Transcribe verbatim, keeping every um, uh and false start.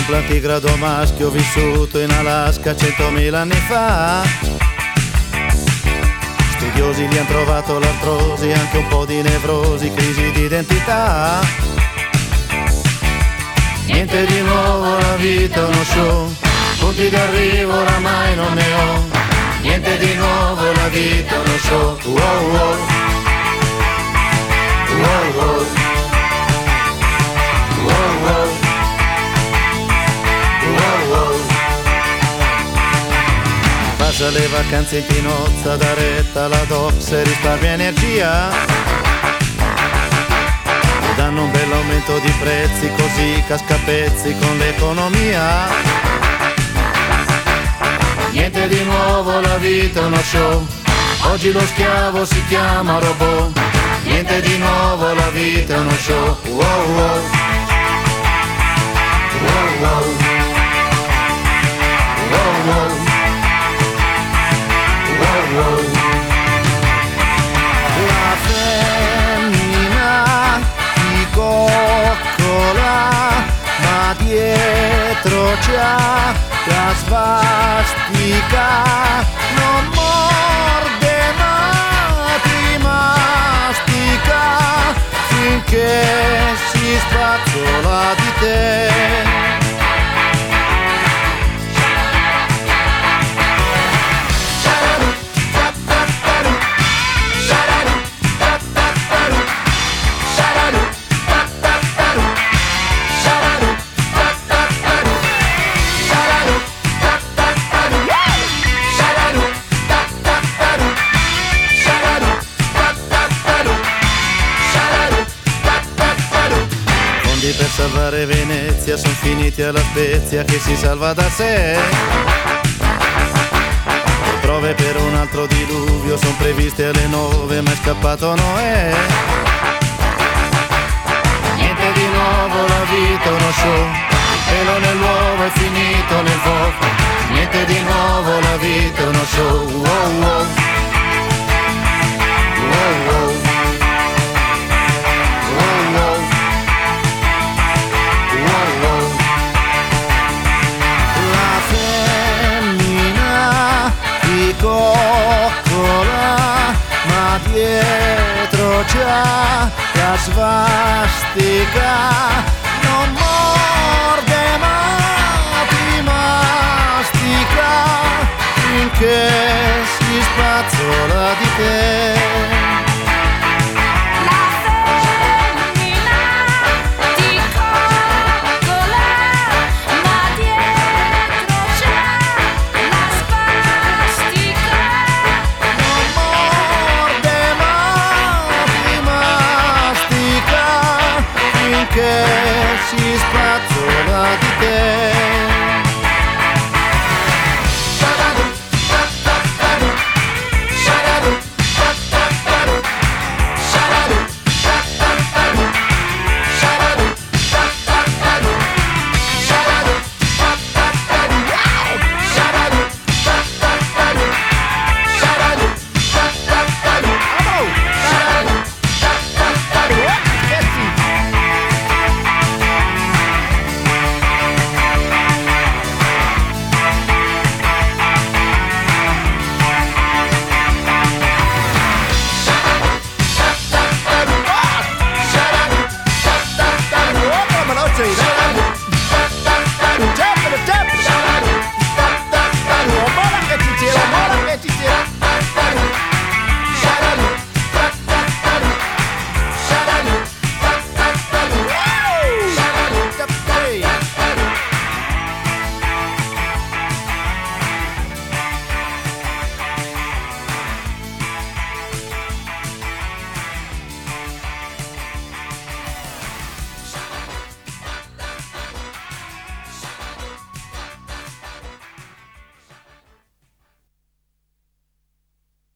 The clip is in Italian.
plantigrado maschio vissuto in Alaska centomila anni fa. Studiosi gli han trovato l'artrosi, anche un po' di nevrosi, crisi di identità. Niente di nuovo, la vita è uno show, punti d'arrivo oramai non ne ho. Niente di nuovo, la vita è uno show. Wow, wow. Wow, wow. Wow, wow. Wow, wow. Passa le vacanze in Pinozza, da retta alla Dox e risparmia energia. Danno un bel aumento di prezzi, così casca a pezzi con l'economia. Niente di nuovo, la vita è uno show, oggi lo schiavo si chiama robot. Niente di nuovo, la vita è uno show. Wow, wow. Wow, wow. Wow, wow. Wow, wow. La femmina ti coccola, ma dietro c'ha la svastica. Non morde ma ti mastica, finché si spazzola di te. Per salvare Venezia son finiti alla Spezia che si salva da sé. Le prove per un altro diluvio son previste alle nove, ma è scappato Noè. Niente di nuovo, la vita è uno show, il pelo nell'uovo è finito nel fuoco. Niente di nuovo, la vita è uno show. Wow, wow. Wow, wow. Coccola, ma dietro c'ha la svastica. Non morde ma ti mastica, finché si spazzola di te.